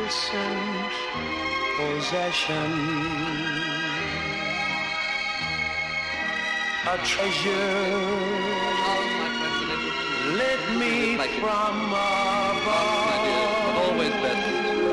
magnificent possession, a treasure lit me from above. But always best.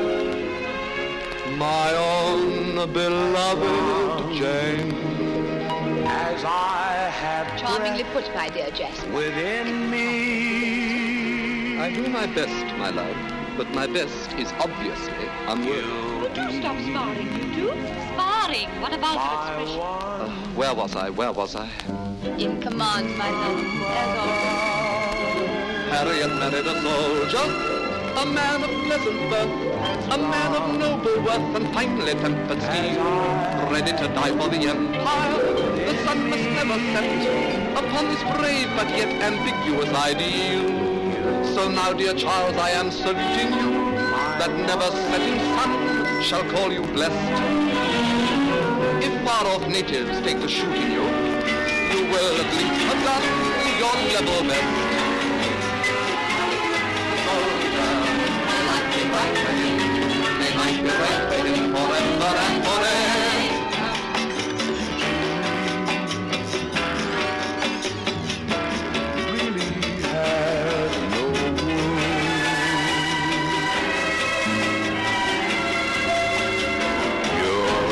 My own beloved Jane. As I have Charmingly put, my dear Jasper. within me. I do my best, my love, but my best is obviously unworthy. Oh, do stop sparring, you do? Sparring? What about your expression? Where was I? In command, my love, as always. Harriet married a soldier, a man of pleasant birth, a man of noble worth and finely tempered steel, ready to die for the empire. The sun must never set upon this brave but yet ambiguous ideal. So now, dear Charles, I am saluting you. That never setting sun shall call you blessed. If far-off natives take to shooting you, you will at least have done your level best. They might be right for him forever and forever. Really had no wound. You're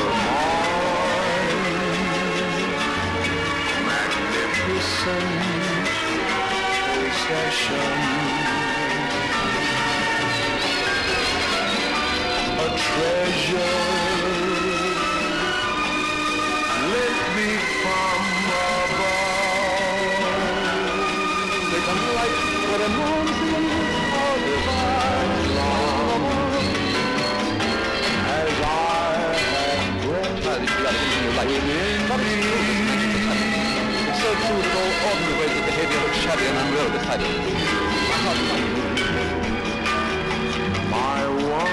mine, magnificent possession. A treasure lit me from above. They come like what a mountain all the time. As I have breath within me. It's so true that all ordinary ways of behavior look shabby and unreal beside it. my one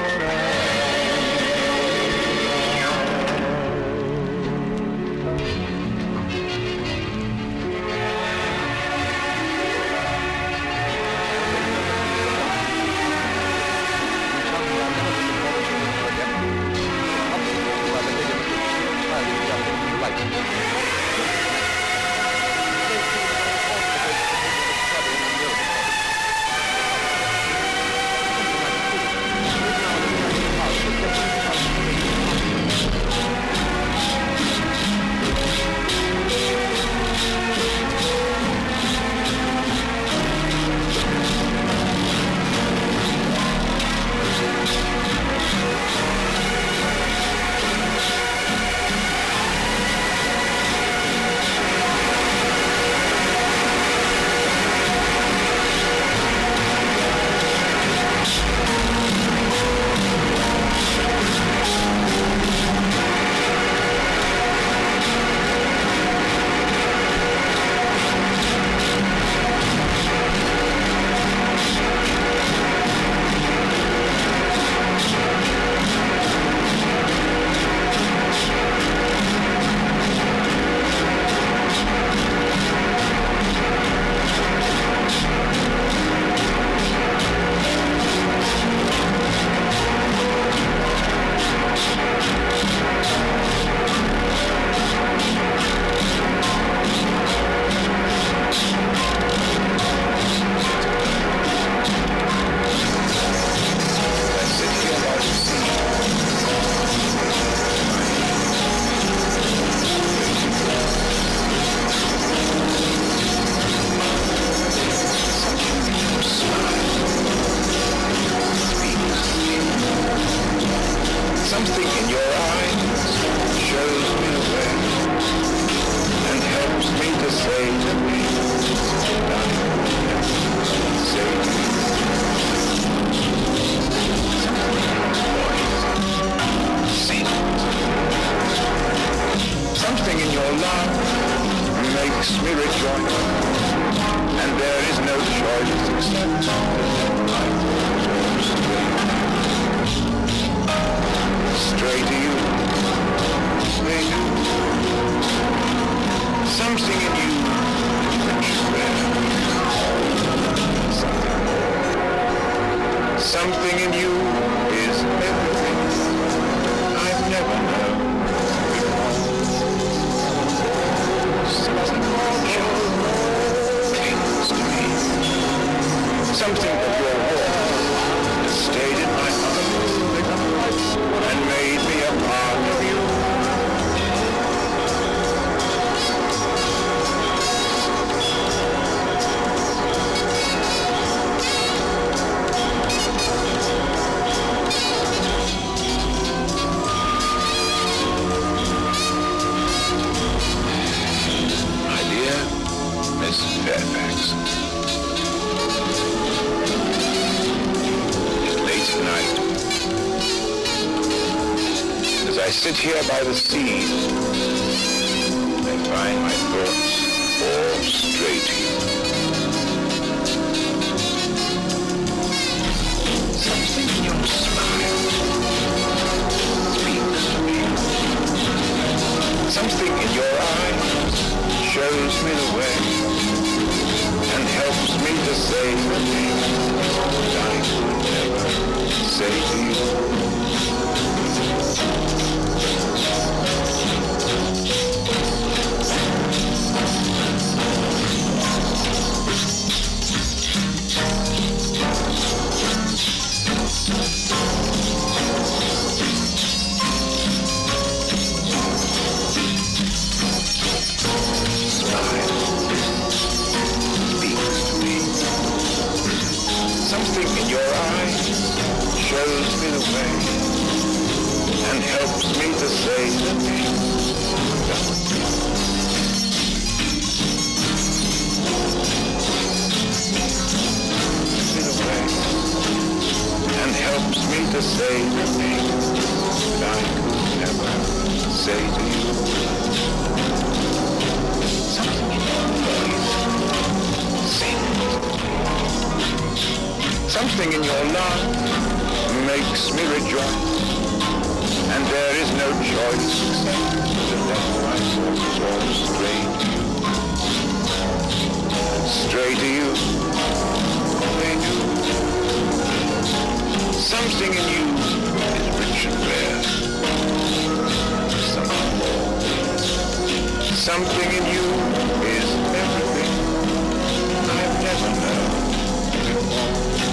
Something in your eyes shows me the way and helps me to say to me, say to me. Something in your love makes me rejoice, and there is no choice except life straight to you, straight to you. Something in you which something in you is everything. Mrs. Fairfax. It's late at night. As I sit here by the sea, I find my thoughts all stray to you. Something in your smile speaks to me. Something in your eyes shows me the way and helps me to say the things I could never say to you. Something in your eyes shows me the way and helps me to say the things and helps me to say the things that I could never say to you. Something in your voice sings. Something in your love makes me rejoice, and there is no choice except to let my thoughts all stray to you. Stray to you, they do. Something in you is rich and rare. Something more. Something in you is everything I've never known before.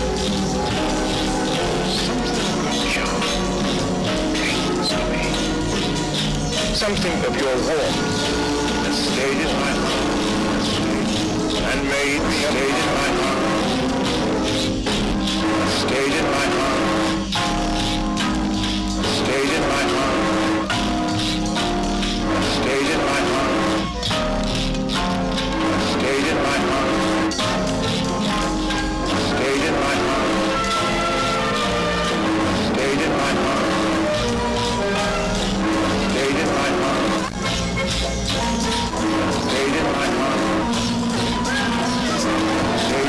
Something of your warmth that stayed in my heart and made me stayed in my heart, stayed in my heart, stayed in my heart, stayed in my heart, stayed in my heart, stayed in my heart, stayed in my heart. Stayed in my heart. Stayed in my heart.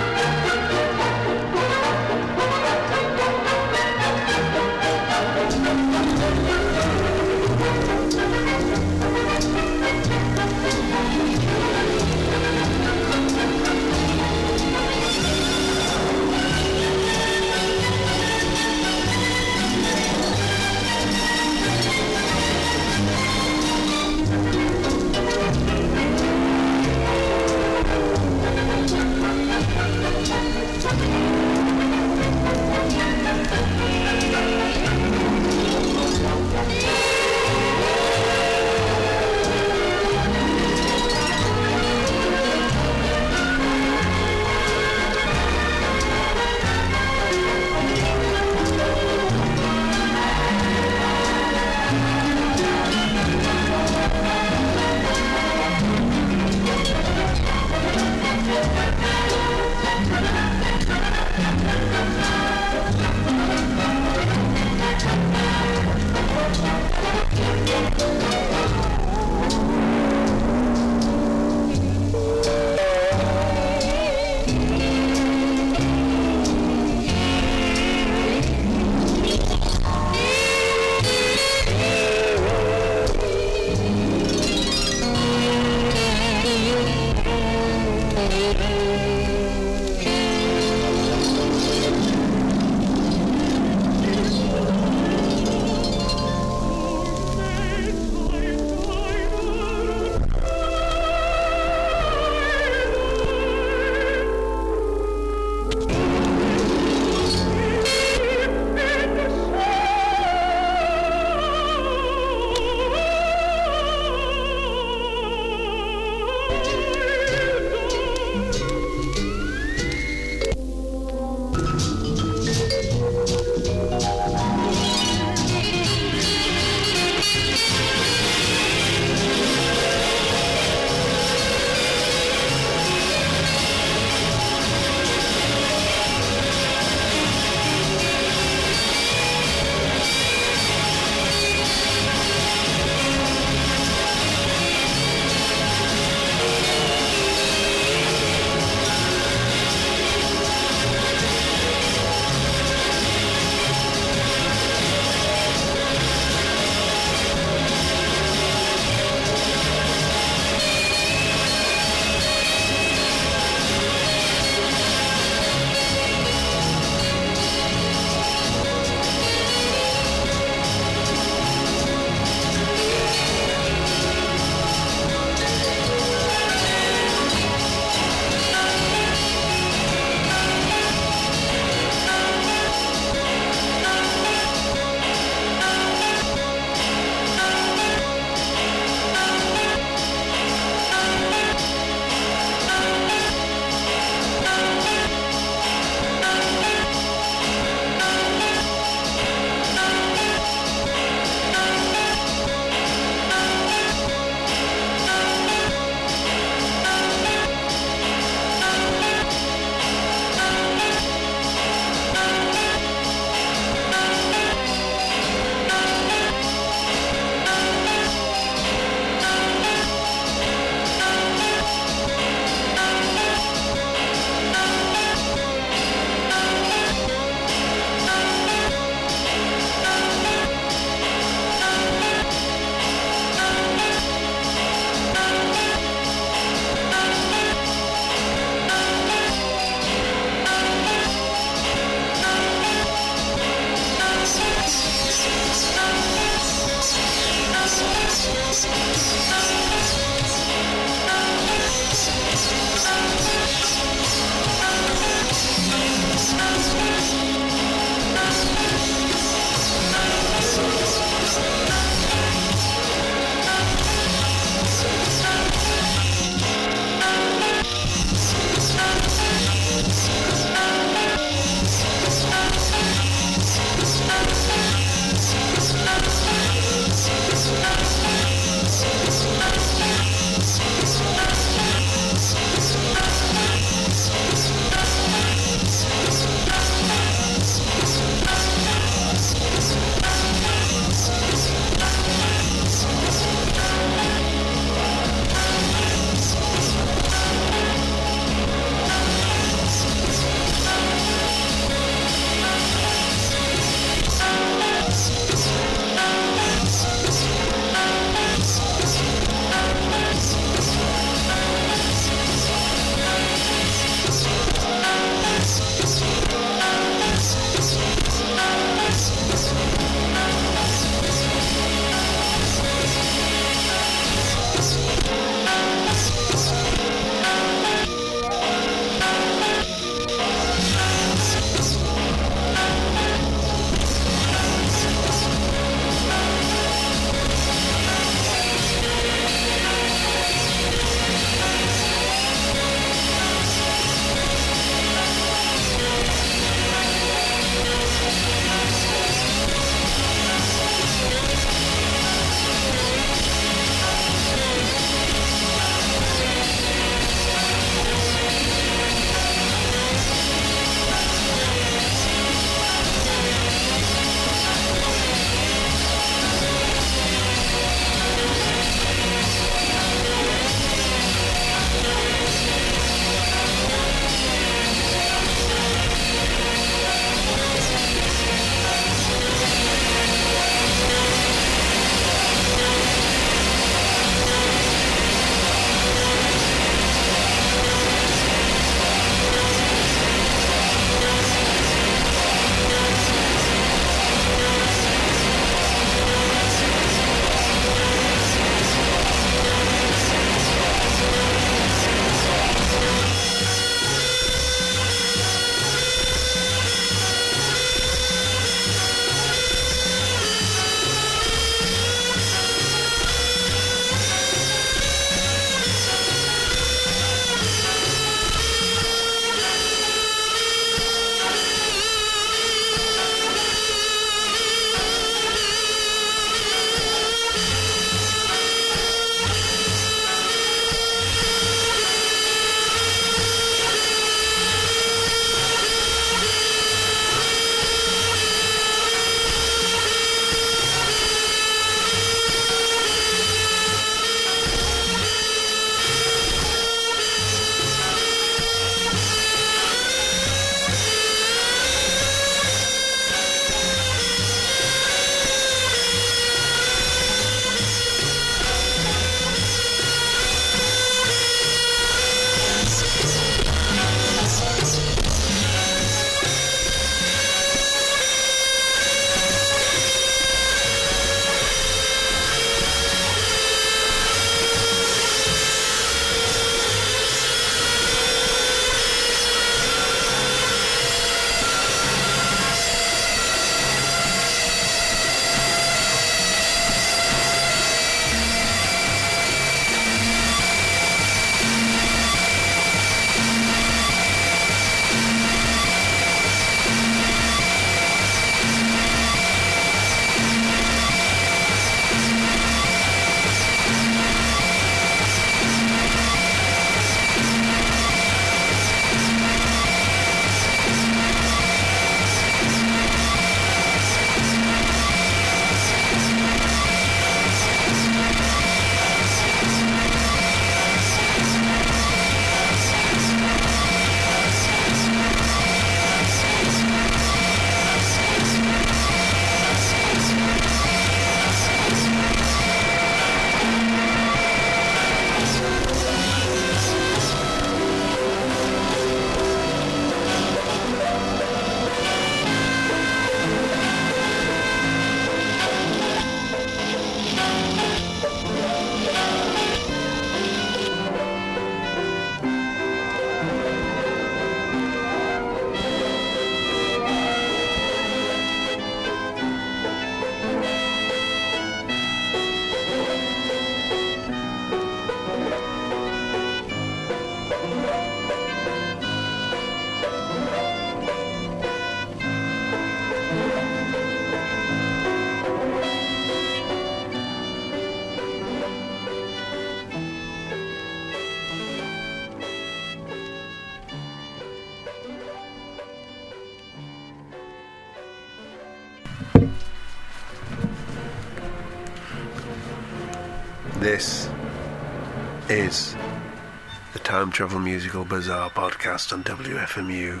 This is the Time Travel Musical Bazaar podcast on WFMU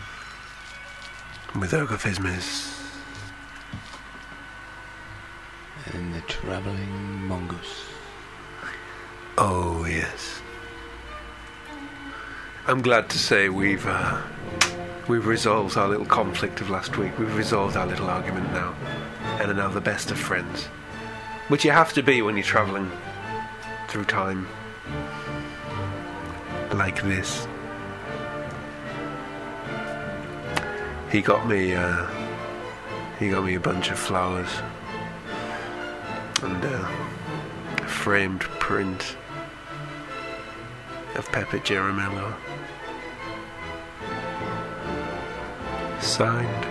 with Ogre Fizmiz and the Travelling Mongoose. Oh yes. I'm glad to say we've resolved our little conflict of last week. We've resolved our little argument now, and are now the best of friends, which you have to be when you're travelling through time like this. He got me a bunch of flowers and a framed print of Pepe Giramello, signed.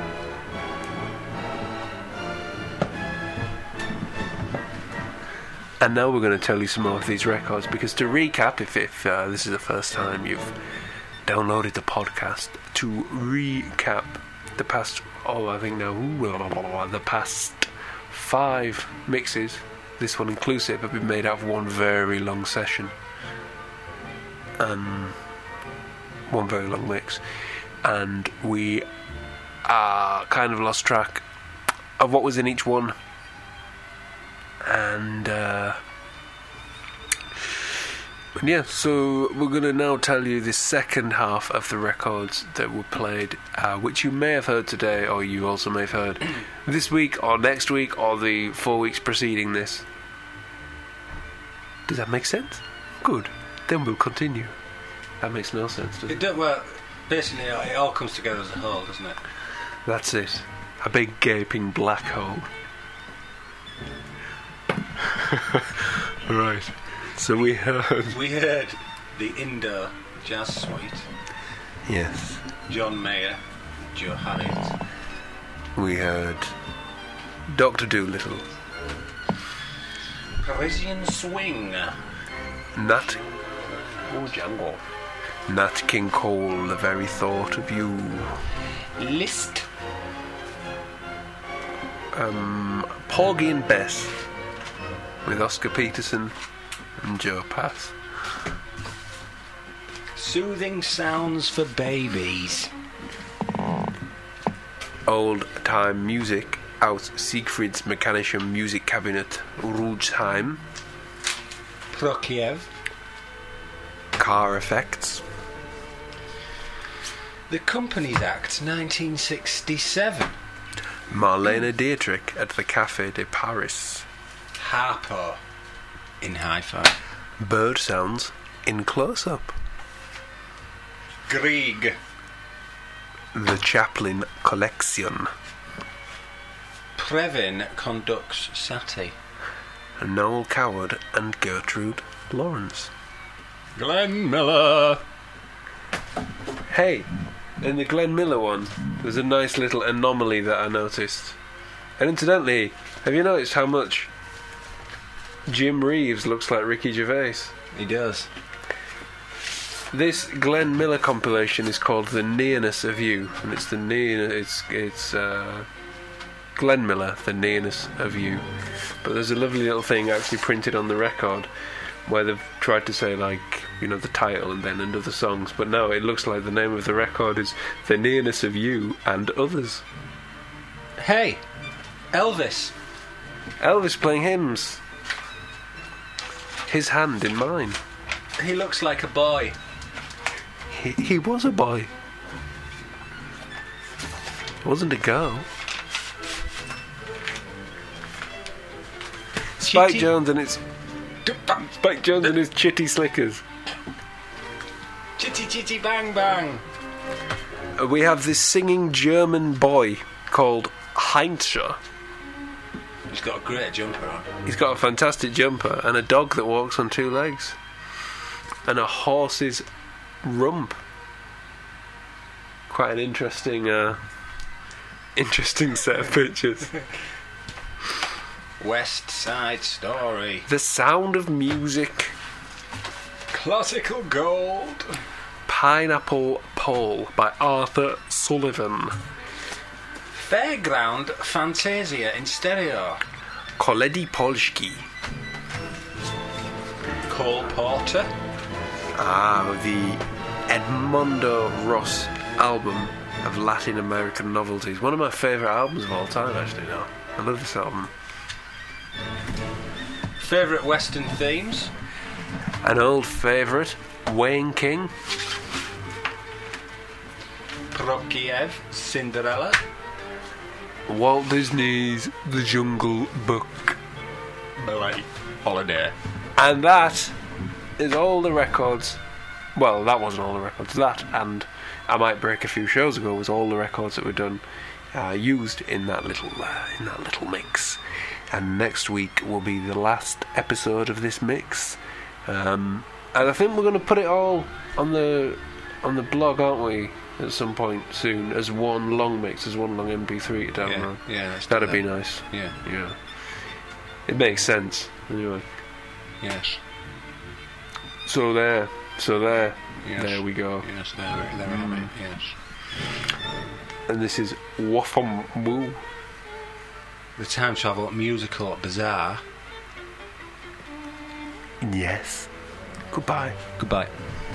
And now we're going to tell you some more of these records, because to recap, if this is the first time you've downloaded the podcast, to recap the past, the past 5 mixes, this one inclusive, have been made out of one very long session. One very long mix. And we kind of lost track of what was in each one. And yeah, so we're going to now tell you the second half of the records that were played, which you may have heard today, or you also may have heard this week, or next week, or the 4 weeks preceding this. Does that make sense? Good. Then we'll continue. That makes no sense, does it? Well, basically, it all comes together as a whole, doesn't it? That's it. A big gaping black hole. Right. So we heard the Indo Jazz Suite. Yes. John Mayer, Joe Harriott. We heard Dr. Dolittle. Parisian Swing. Nat Django. Nat King Cole, the very thought of you. Liszt. Porgy and Bess with Oscar Peterson and Joe Pass. Soothing Sounds for Babies. Old time music aus Siegfrieds Mechanischem Musikkabinet Rugsheim. Prokiev. Car Effects. The Companies Act 1967. Marlene Dietrich at the Café de Paris. Harpo in Hi-Fi. Bird Sounds in Close-Up. Grieg. The Chaplin Collection. Previn conducts Satie. Noel Coward and Gertrude Lawrence. Glenn Miller. Hey, in the Glenn Miller one, there's a nice little anomaly that I noticed. And incidentally, have you noticed how much Jim Reeves looks like Ricky Gervais? He does. This Glenn Miller compilation is called The Nearness of You, and it's Glenn Miller, The Nearness of You. But there's a lovely little thing actually printed on the record where they've tried to say, like, you know, the title and then under the songs, but no, it looks like the name of the record is The Nearness of You and Others. Hey, Elvis. Elvis playing hymns. His hand in mine. He looks like a boy. He was a boy. He wasn't a girl. Spike Jones and his chitty slickers. Chitty chitty bang bang. We have this singing German boy called Heinzscher. He's got a great jumper on. He's got a fantastic jumper and a dog that walks on 2 legs. And a horse's rump. Quite an interesting set of pictures. West Side Story. The Sound of Music. Classical Gold. Pineapple Pole by Arthur Sullivan. Fairground Fantasia in stereo. Koledy Polski. Cole Porter. The Edmondo Ross album of Latin American novelties. One of my favourite albums of all time, actually, now. I love this album. Favourite Western themes. An old favourite, Wayne King. Prokofiev, Cinderella. Walt Disney's The Jungle Book. Ballet Holiday. And that is all the records. Well, that wasn't all the records. That and I Might Break a Few shows ago was all the records that were done, used in that little mix. And next week will be the last episode of this mix. And I think we're going to put it all on the blog, aren't we? At some point soon, as one long mix, as one long MP3 to download. Yeah, that'd be nice. Yeah. It makes sense. Anyway. Yes. So there. Yes. There we go. Yes, there we have it. Yes. And this is Wafum Woo. The time travel musical bazaar. Yes. Goodbye. Goodbye.